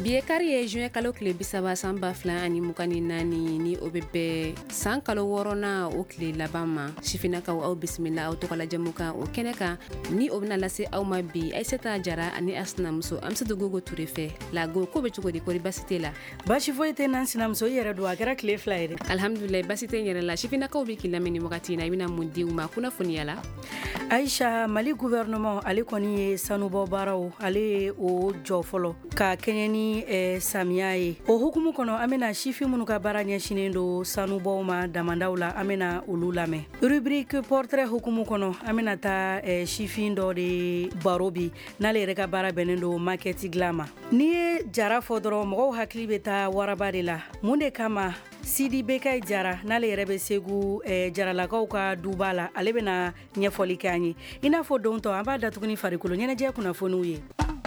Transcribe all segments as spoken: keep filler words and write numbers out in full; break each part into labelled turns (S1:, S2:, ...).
S1: Biekari ye juin kalo kile bisaba san ba fila ani mugani naani ni o bɛ bɛn san kalo wɔɔrɔnan o tile laban ma sifinakaw aw bisimila aw tɔgɔla jamu kan o kɛnɛ kan ni o bɛna lase aw ma bi Aisata Jara ani a sinamuso Amsatu Gogo Ture fɛ Lago ko bɛ cogo di kɔri basi tɛ la
S2: basi foyi tɛ n'an sinamuso i yɛrɛ don a kɛra tile fila ye dɛ
S1: alhamdulilayi basi tɛ n yɛrɛ la sifinakaw bɛ k'i lamɛn ni wagati in na i bɛna mun di u ma kunnafoniya la
S2: Aisha Mali gouvernement ale kɔni ye sanubɔ baaraw ale ye o jɔ fɔlɔ ka kɛɲɛ ni eh, samiya ye o hukumu kɔnɔ an bɛna sifin minnu ka baara ɲɛsinen do sanubɔw ma damandaw la an bɛna olu lamɛn rubrique portrait hukumu kɔnɔ an bɛna taa eh, sifin dɔ de baro bi n'ale yɛrɛ ka baara bɛnnen do maquette dilan ma n'i ye Jara fɔ dɔrɔn mɔgɔw hakili bɛ taa waraba de la mun de kama Sidi Bekayi Jara n'ale yɛrɛ bɛ Segu eh, Jaralakaw ka duba la ale bɛna ɲɛfɔli kɛ an ye i n'a fɔ don tɔ an b'a datuguni farikolo ɲɛnajɛ kunnafoniw ye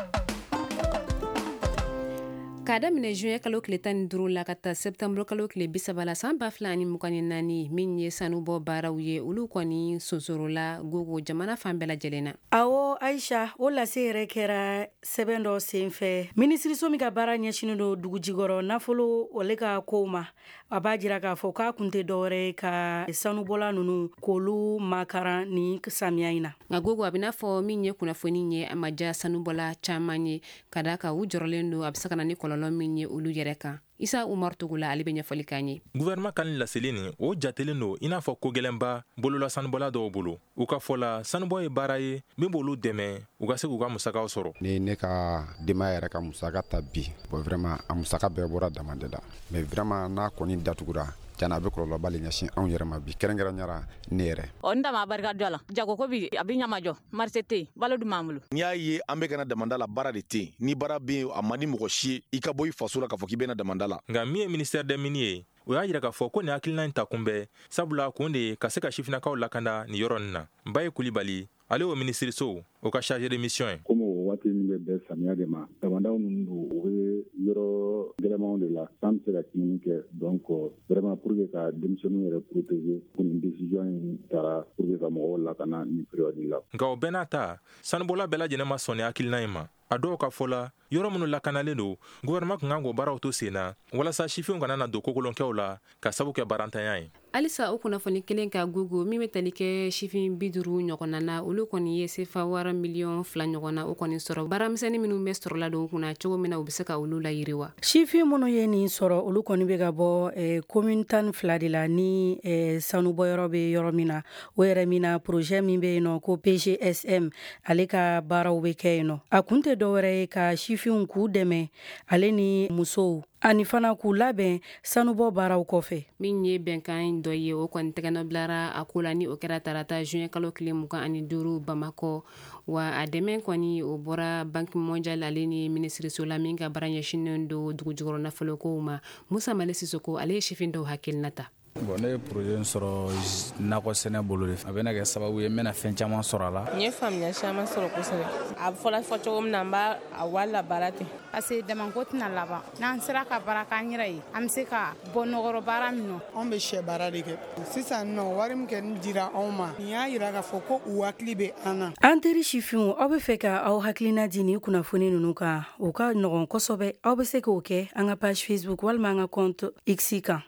S1: k'a daminɛ juin kalo tile tan ni duuru la ka taa septembre kalo tile bisaba la san ba fila ani mugani naani min ye sanubɔ baaraw ye olu kɔni sonsorola Gogo jamana fan bɛɛ lajɛlen na
S2: awɔ Aisha o lase yɛrɛ kɛra sɛbɛn dɔ senfɛ minisiriso min ka baara ɲɛsinen do dugujikɔrɔ nafolo ole ka kow ma a b'a jira k'a fɔ k'a kun tɛ dɔwɛrɛ ka sanubɔla nunu k'olu makaran ni samiya in na nka
S1: Gogo a bɛ n'a fɔ min ye kunnafoni ye a ma diya sanubɔla caman ye ka da kan u jɔrɔlen do a bɛ se ka na ni kɔlɔlɔ min ye olu yɛrɛ kan Isa Umar Togola ale bɛ ɲɛfɔli k'an ye
S3: gouvernement kan laseli nin o jatelen do i n'a fɔ ko gɛlɛnba bolola sanubɔla dɔw bolo u ka fɔla sanubɔ ye baara ye min b'olu dɛmɛ u ka se k'u ka musakaw sɔrɔ
S4: ni ne ka denbaya yɛrɛ ka musaka ta bi bon vraiment a musaka bɛɛ bɔra damande la mais vraiment n'a kɔni datugura jana a bɛ kɔlɔlɔba le ɲɛsin anw yɛrɛ ma bi kɛrɛnkɛrɛnyara ne yɛrɛ
S5: o n dama barika dɔ la jago ko bi a bɛ ɲamajɔ marché tɛ yen balo dun b'an bolo
S6: n'i y'a ye an bɛ kana damanda la baara de tɛ yen ni baara bɛ yen a man di mɔgɔ si ye i ka bɔ i faso la k'a fɔ k'i bɛna damanda la
S3: nka min ye ministère des mines ye o y'a yira k'a fɔ ko nin hakilina in ta kunbɛn sabula kun de ye ka se ka sifinakaw lakanda nin yɔrɔ nin na Baye Kulibali ale o minisiriso o ka chargé de mission ye
S7: comme o waati min bɛ bɛn samiya de ma damandaw ninnu don o bɛ yɔrɔ gɛlɛmanw de la san bɛ se ka tiɲɛni kɛ donc vraiment pour que ka denmisɛnninw yɛrɛ protéger ko nin décision in taara pour que ka mɔgɔw lakana nin période la
S3: nka o bɛɛ n'a ta sanubɔla bɛɛ lajɛlen ma sɔn ni hakilina in ma a dɔw ka fɔ la yɔrɔ minnu lakanalen do gouvernement kun kan k'o baaraw to sen na walasa sifinw kana na don kokolonkɛw la ka sabu kɛ barantanya ye
S1: halisa o kunnafoni kelen ka Gogo min bɛ tali kɛ sifin bi duuru ɲɔgɔnna na olu kɔni ye sefa wɔɔrɔ miliyɔn fila ɲɔgɔnna o kɔni sɔrɔ baaramisɛnnin minnu bɛ sɔrɔla don kunna cogo min na u bɛ se ka olu layiriwa
S2: sifin minnu ye nin sɔrɔ olu kɔni bɛ ka bɔ eh, commune tan ni fila de la ni eh, sanubɔyɔrɔ bɛ yɔrɔ min na o yɛrɛ min na projet min bɛ yen nɔ ko P G S M ale ka baaraw bɛ kɛ yen nɔ a kun tɛ dɔwɛrɛ ye ka sifinw k'u dɛmɛ ale ni musow ani fana k'u labɛn sanubɔ baaraw kɔfɛ
S1: min ye bɛnkan dɔ ye o kɔni tɛgɛnɔ bilara a ko la ni o kɛra tarata juin kalo tile mugan ani duuru Bamakɔ wa a dɛmɛ kɔni o bɔra banque mondiale ale ni minisiriso la min ka baara ɲɛsinen do dugujukɔrɔ nafolokow ma Musa Male Sisoko ale ye sifin dɔw hakilinata
S8: bon ne ye projet in sɔrɔ nakɔ sɛnɛ bolo de a bɛna kɛ sababu ye n bɛna fɛn caman sɔrɔ a la
S9: n ye faamuya caman sɔrɔ kosɛbɛ a fɔla fɔ cogo min na n b'a a wari la baara ten
S10: parce que damako tɛna laban n'an sera ka baara k'an yɛrɛ ye an bɛ se ka bɔ nɔgɔrɔ baara min nɔ
S11: anw bɛ sɛ baara de kɛ sisan nɔ wari min kɛ nin dira anw ma nin y'a yira k'a fɔ ko u hakili bɛ an na
S2: an teri sifinw aw bɛ fɛ ka aw hakilina di ni kunnafoni ninnu kan o ka nɔgɔn kosɛbɛ aw bɛ se k'o kɛ an ka page Facebook walima an ka compte X kan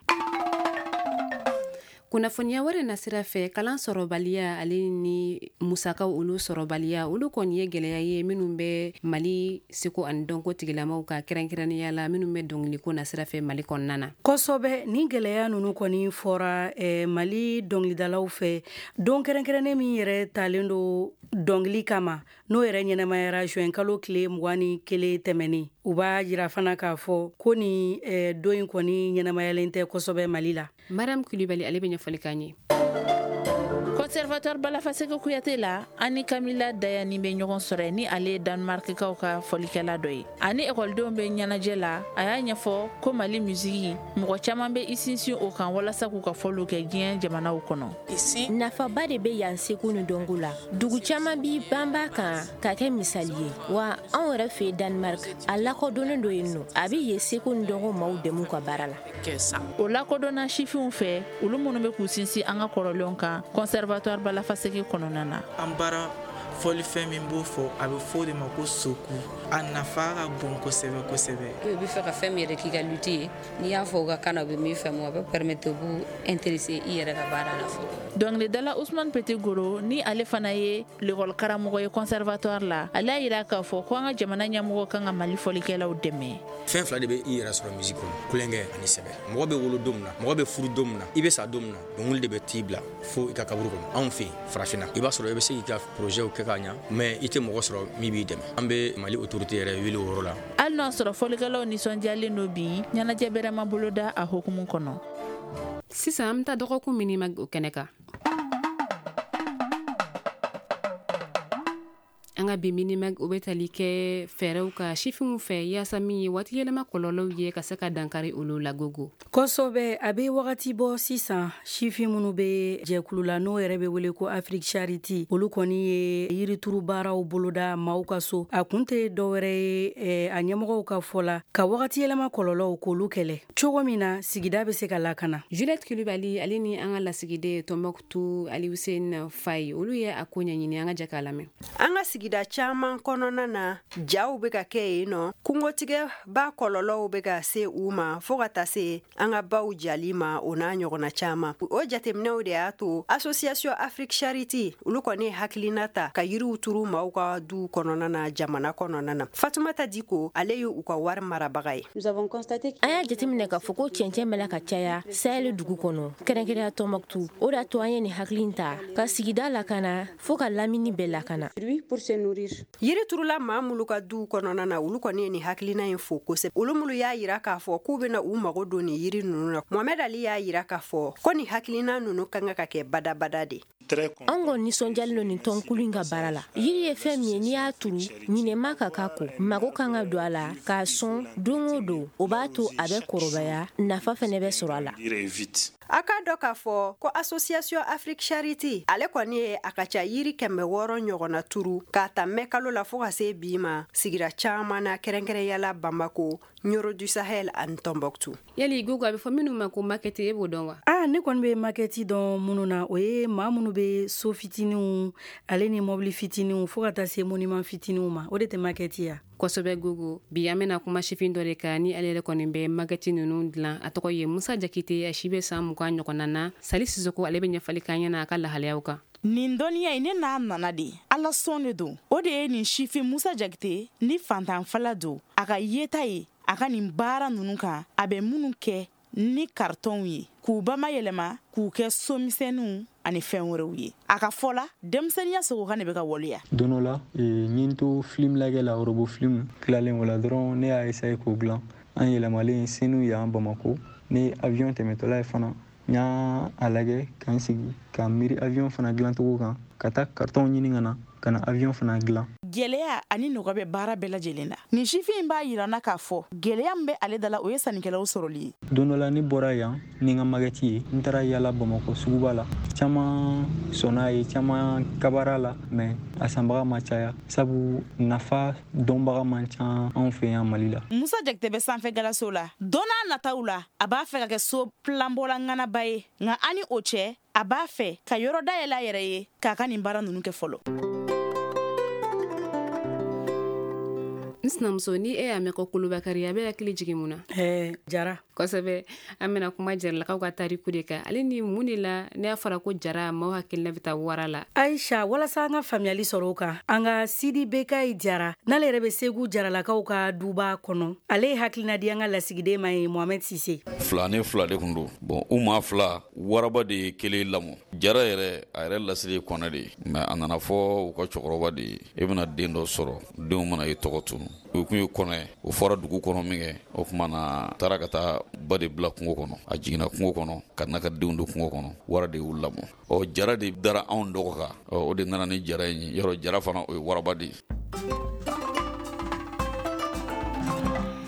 S1: kunnafoniya wɛrɛ na sira fɛ kalan sɔrɔbaliya ale ni musakaw olu sɔrɔbaliya olu kɔni ye gɛlɛya ye minnu bɛ Mali seko ani dɔnko tigilamaw ka kɛrɛnkɛrɛnnenya la minnu bɛ dɔnkiliko na sira fɛ Mali kɔnɔna na
S2: kosɛbɛ ni gɛlɛya ninnu kɔni fɔra eh, Mali dɔnkilidalaw fɛ don kɛrɛnkɛrɛnnen min yɛrɛ talen do dɔnkili kama n'o yɛrɛ ɲɛnamayara juin kalo tile mugan ni kelen tɛmɛnen u b'a jira fana k'a fɔ ko ni eh, don in kɔni ɲɛnamayalen tɛ kosɛbɛ Mali la
S1: Mariam Kulibali ale bɛ ɲɛfɔli k'an ye
S5: Conservatoire Balafaseke Kuyate la ani Kamila Dayani bɛ ɲɔgɔn sɔrɔ ni ale Danmarkikaw ka fɔlikɛla dɔ ye ani ekɔlidenw bɛ ɲɛnajɛ la a y'a ɲɛfɔ ko Mali musiki mɔgɔ caman bɛ i sinsin o kan walasa k'u ka fɔliw kɛ diɲɛ jamanaw kɔnɔ
S12: ici nafaba de bɛ yan seko ni dɔnko la dugu caman bi banba kan ka kɛ misali ye wa anw yɛrɛ fɛ Danmark a lakodɔnnen do yen nɔ a bɛ ye seko ni dɔnko maaw dɛmɛ ka baara la
S5: o lakodɔnna sifinw fɛ olu minnu bɛ k'u sinsin an ka kɔrɔlenw kan Conservatoire Balafaseke kɔnɔna na
S13: an baara fɔlifɛn min b'o fɔ a bɛ fɔ de ma ko soku a nafa ka bon kosɛbɛ kosɛbɛ.
S14: I bɛ fɛ ka fɛn min yɛrɛ k'i ka lutte ye n'i y'a fɔ u ka kan na u bɛ min faamu a bɛ permettre u b'u intéresser i yɛrɛ ka baara la fɔlɔ.
S5: dɔnkilidala Ousmane Petit Goro ni ale fana ye l'école karamɔgɔ ye conservatoire la ale y'a yira k'a fɔ ko an ka jamana ɲɛmɔgɔ kan ka Mali fɔlikɛlaw dɛmɛ.
S15: fɛn fila de bɛ i yɛrɛ sɔrɔ musique kɔnɔ kulonkɛ ani sɛbɛ. mɔgɔ bɛ wolo don min na mɔgɔ bɛ furu don min na i bɛ sa don min na dɔnkili de bɛ t'i bila fo i ka kaburu kɔnɔ anw fɛ yen farafinna i b'a sɔrɔ i bɛ se k'i ka projet kɛ k'a ɲɛ mais i tɛ mɔgɔ sɔrɔ min b'i dɛmɛ. an bɛ Mali autorité yɛrɛ wele o yɔrɔ la.
S5: hali n'a sɔrɔ fɔlikɛlaw nisɔndiyalen don bi ɲɛnajɛ bɛrɛ ma boloda a hukumu kɔnɔ.
S1: sisan an bɛ taa dɔgɔkun minima o kɛnɛ kan. an ka bi minimag o bɛ tali kɛ fɛɛrɛw ka sifinw fɛ yaasa min ye waati yɛlɛma kɔlɔlɔw ye ka se ka dankari olu la gogo.
S2: kosɔbɛ a bɛ wagati bɔ sisan sifin minnu bɛ jɛkulu la n'o yɛrɛ bɛ wele ko Afrique Charity olu kɔni ye yirituru baaraw boloda maaw ka so a kun tɛ dɔwɛrɛ ye a ɲɛmɔgɔw ka fɔ la ka wagati yɛlɛma kɔlɔlɔw k'olu kɛlɛ cogo min na sigida bɛ se ka lakana.
S1: Juliette Kulibali ale ni an ka lasigiden Tombouctou Aliusseine Faye olu ye a ko ɲɛɲini an ka jɛ k'a lamɛn.
S16: an ka sigida caman kɔnɔna na jaw bɛ ka kɛ yen nɔ kungotigɛ ba kɔlɔlɔw bɛ ka se u ma fo ka taa se an ka baw jali ma o n'a ɲɔgɔnna caman o jateminɛw de y'a to Association Afrique Charity olu kɔni hakilina ta ka yiriw turu maaw ka du kɔnɔna na jamana kɔnɔna na. Fatumata Diko ale ye u ka wari marabaga ye.
S12: an y'a jateminɛ k'a fɔ ko cɛncɛn bɛla ka caya Sahel dugu kɔnɔ kɛrɛnkɛrɛnya Tombouctou o de y'a to an ye nin hakili ta ka sigida lakana fo ka lamini bɛɛ lakana.
S16: yiri turula maa mulu ka du kɔnɔna na olu kɔni ye nin hakilina in fo kosɛbɛ olu mulu y'a yira k'a fɔ k'u bɛna u mago don nin yiri ninnu na. Mohamed Ali y'a yira k'a fɔ ko nin hakilina ninnu kan ka kɛ badabada de.
S12: an kɔni nisɔndiyalen don nin tɔnkulu in ka baara la yiri ye fɛn min ye n'i y'a turu ɲinɛma ka k'a ko mago kan ka don a la k'a sɔn don o don o b'a to a bɛ kɔrɔbaya nafa fɛnɛ bɛ sɔrɔ a la.
S16: a k'a dɔ k'a fɔ ko Association Afrique Charity ale kɔni ye a ka ca yiri kɛmɛ wɔɔrɔ ɲɔgɔnna turu k'a ta mɛn kalo la fo ka se bi ma sigira caman na kɛrɛnkɛrɛnyala Bamako Nioro du Sahel ani Tombouctou.
S1: yali Gogo a bɛ fɔ minnu ma ko makɛti e b'o dɔn wa.
S2: ah ne kɔni bɛ makɛti dɔn minnu na o ye maa minnu bɛ so fitininw ale ni mɔbili fitininw fo ka taa se monument fitininw ma o de tɛ makɛti ya.
S1: kosɛbɛ Gogo bi an bɛna kuma sifin dɔ de kan ni ale yɛrɛ kɔni bɛ makɛti ninnu dilan a tɔgɔ ye Musa Jakite a si bɛ san mugan ɲɔgɔnna na Sali Sisoko ale bɛ ɲɛfali k'an ɲɛna a ka lahalayaw kan.
S13: nin dɔnniya in ne n'a nana de ala sɔn de don o de ye nin sifin Musa Jakite ni fantanfala don a ka yeta ye a ka nin baara ninnu kan a bɛ minnu kɛ ni kartɔnw ye k'u bamayɛlɛma k'u kɛ somisɛnninw ani fɛn wɛrɛw ye a ka fɔ la denmisɛnniya sogo kan de bɛ ka waleya.
S17: don dɔ la n ye n to film lajɛ la orobo film tilalen o la dɔrɔn ne y'a essayer k'o dilan an yɛlɛmalen senu y'an Bamako ne avion tɛmɛtɔla ye fana n y'a a lajɛ k'an sigi ka miiri avion fana dilancogo kan ka taa kartɔnw ɲini ka na ka na avion fana dilan.
S13: gɛlɛya ani nɔgɔ bɛ baara bɛɛ lajɛlen na nin sifin b'a yirana k'a fɔ gɛlɛya min bɛ ale da la o ye sannikɛlaw sɔrɔli ye.
S17: don dɔ la ne bɔra yan ni n ka magɛti ye n taara yala Bamako suguba la caman sɔnna ye caman kabara la mɛ a sanbaga ma caya sabu nafa dɔnbaga man ca anw fɛ yan Mali la.
S13: Musa Jakite bɛ sanfɛ galaso la don n'a nataw la a b'a fɛ ka kɛ so planbɔla ŋanaba ye nka ani o cɛ a b'a fɛ ka yɔrɔ dayɛlɛ a yɛrɛ ye k'a ka nin baara ninnu kɛ fɔlɔ.
S1: n sinamuso ni e y'a mɛn ko Kolobakari a bɛ hakili jigin mun na.
S2: ɛɛ Jara.
S1: kosɛbɛ an bɛna kuma Jaralakaw ka tariku de kan ale ni mun de la ne y'a fɔra ko Jara maaw hakilina bɛ taa wara la.
S2: Aisha walasa an ka faamuyali sɔrɔ o kan an ka Sidi Bekayi Jara n'ale yɛrɛ bɛ Segu Jaralakaw ka duba kɔnɔ ale ye hakilina di an ka lasigiden ma ye Mohamed Sise.
S18: fila ni fila de kun don bon u maa fila waraba de ye kelen lamɔ Jara yɛrɛ a yɛrɛ lasiri kɔnɛ de mɛ a nana fɔ u ka cɛkɔrɔba de ye e bɛna den dɔ sɔrɔ denw mana i tɔgɔ tunu o kun ye kɔnɛ o fɔra dugu kɔnɔ min kɛ o kuma na taara ka taa ba de bila kungo kɔnɔ a jiginna kungo kɔnɔ ka n'a ka denw don kungo kɔnɔ wara de y'u lamɔ ɔ Jara de dara anw dɔgɔ kan ɔ o de nana ni Jara in ye yɔrɔ Jara fana o ye waraba de ye.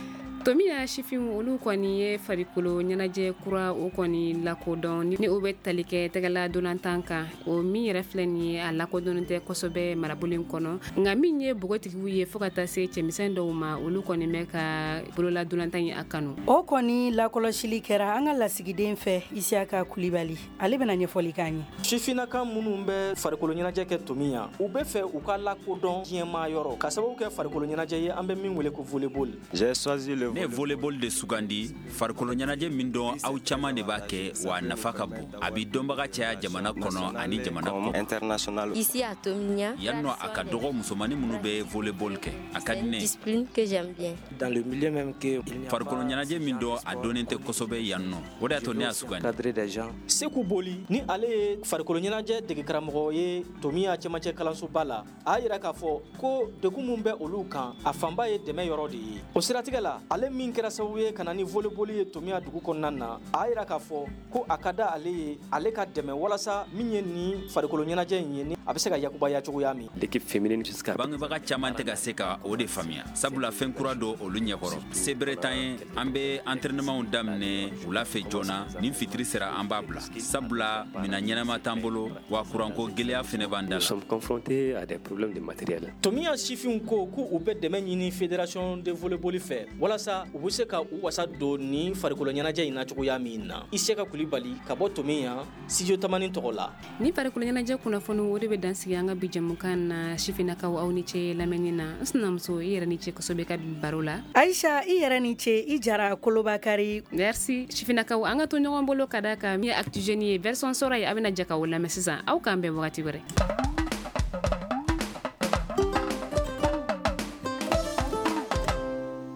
S1: Tomiya shifin olu kɔni ye farikolo ɲɛnajɛ kura o kɔni lakodɔn ni o bɛ tali kɛ tɛgɛla dolantan kan o min yɛrɛ filɛ nin ye a lakodɔnnen tɛ kosɛbɛ marabolen kɔnɔ nka min ye bogotigiw ye fo ka taa se cɛmisɛn dɔw ma olu kɔni bɛ ka bolola dolantan ye a kanu
S2: o kɔni lakɔlɔsili kɛra an ka lasigiden fɛ Isiyaka Kulibali ale bɛna ɲɛfɔli k'an ye
S19: sifinaka minnu bɛ farikolo ɲɛnajɛ kɛ Tomiya u bɛ fɛ u ka lakodɔn diɲɛma yɔrɔ ka sababu kɛ farikolo ɲɛnajɛ ye an bɛ min wele ko volleyball.
S20: J'ai choisi le ne ye volleyball de sugandi farikolo ɲɛnajɛ min dɔn aw caman de b'a kɛ wa nafa ka bon a bi dɔnbaga caya jamana kɔnɔ ani jamana kɔ
S21: international. Ici à Tomiya
S20: yan nɔ a ka dɔgɔ musomani minnu bɛ volleyball kɛ a ka di ne
S21: discipline que j'aime bien
S19: dans le milieu même que
S20: farikolo ɲɛnajɛ min dɔn a dɔnnen tɛ kosɛbɛ yan nɔ o de y'a to ne y'a sugandi
S19: cadre des gens Seku Boli ni ale ye farikolo ɲɛnajɛ dege karamɔgɔ ye Tomiya cɛmancɛ kalansoba la a yira k'a fɔ ko degun min bɛ olu kan a fanba ye dɛmɛ yɔrɔ de ye o siratigɛ la ale min kɛra sababu ye ka na ni volleyball ye Tomiya dugu kɔnɔna na a yira k'a fɔ ko a ka da ale ye ale ka dɛmɛ walasa min ye ni farikolo ɲɛnajɛ in ye ni a bɛ se ka yakubaya cogoya min
S20: l'équipe féminine jusqu'à bangebaga caman tɛ ka se ka o de faamuya sabula fɛn kura don olu ɲɛkɔrɔ se bere t'an ye an bɛ entraînementw daminɛ wula fɛ joona ni fitiri sera an b'a bila sabula mina ɲɛnama t'an bolo wa kuranko gɛlɛya fɛnɛ b'an da la.
S21: Nous sommes confrontés à des problèmes de matériel.
S19: Tomiya sifinw ko k'u bɛ dɛmɛ ɲini fédération de volleyball fɛ walasa u bɛ se ka u wasa don ni farikolo ɲɛnajɛ in na cogoya min na Isiyaka Kulibali ka bɔ Tomiya studio tamani tɔgɔ la
S1: ni farikolo ɲɛnajɛ kunnafoni o de bɛ dansigi an ka bi jɛmukan na sifinakaw aw ni ce lamɛnni na n sinamuso i yɛrɛ ni ce kosɛbɛ ka bi baro la
S2: Aisha i yɛrɛ ni ce i jara Kolobakari
S1: merci sifinakaw an ka to ɲɔgɔn bolo ka da kan min ye Actu Jeunes ye version sɔrɔ ye a bɛna jɛ ka o lamɛn sisan aw k'an bɛn wagati wɛrɛ